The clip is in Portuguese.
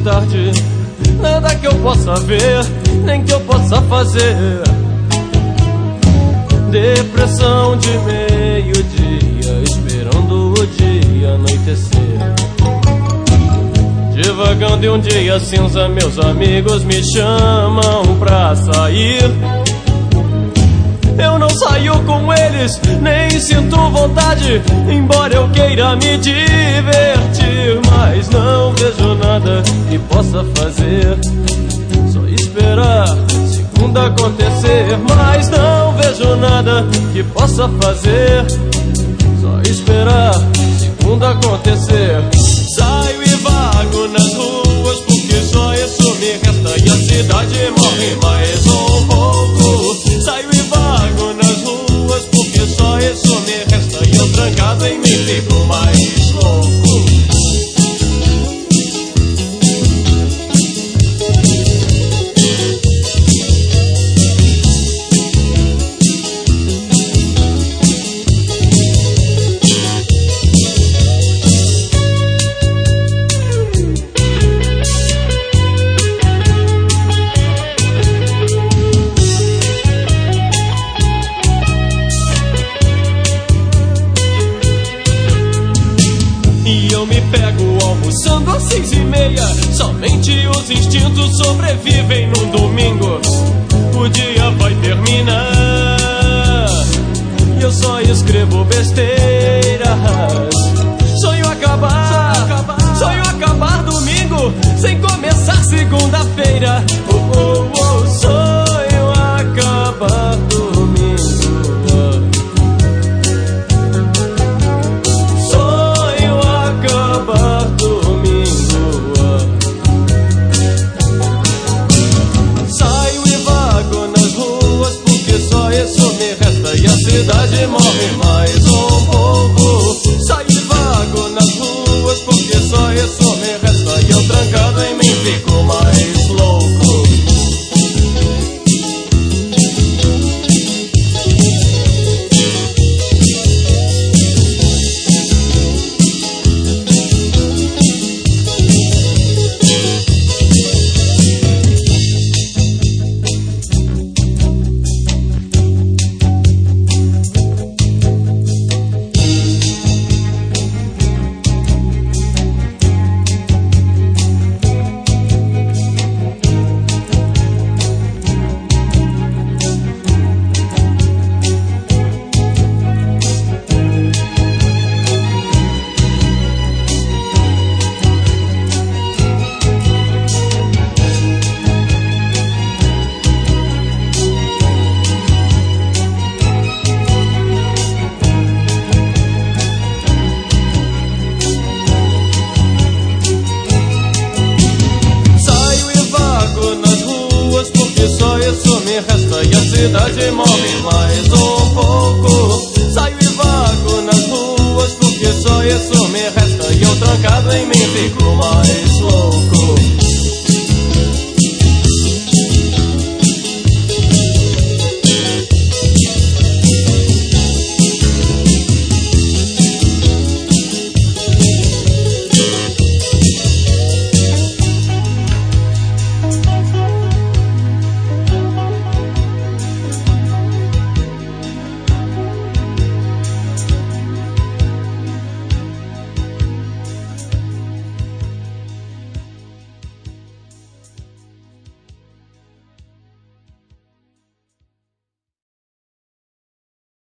tarde, nada que eu possa ver, nem que eu possa fazer. Depressão de meio-dia, esperando o dia anoitecer. Divagando em um dia cinza, meus amigos me chamam pra sair. Eu não saio com eles, nem sinto vontade, embora eu queira me divertir. Mas não vejo nada que possa fazer, só esperar segunda acontecer. Mas não vejo nada que possa fazer, só esperar segunda acontecer. Saio e vago nas ruas, porque só isso me resta e a cidade morre mais um pouco. Saio e vago nas ruas, porque só isso me resta e eu trancado em mim fico mais louco. E eu me pego almoçando às 6:30. Somente os instintos sobrevivem num domingo. O dia vai terminar e eu só escrevo besteiras. Sonho acabar domingo, sem começar segunda-feira. Sonho acabar domingo. E a cidade morre mais um pouco. Saio e vago nas ruas, porque só isso me resta e eu trancado em mim fico mais louco. Resta e a cidade morre mais um pouco. Saio e vago nas ruas, porque só isso me resta e eu trancado em mim fico mais louco.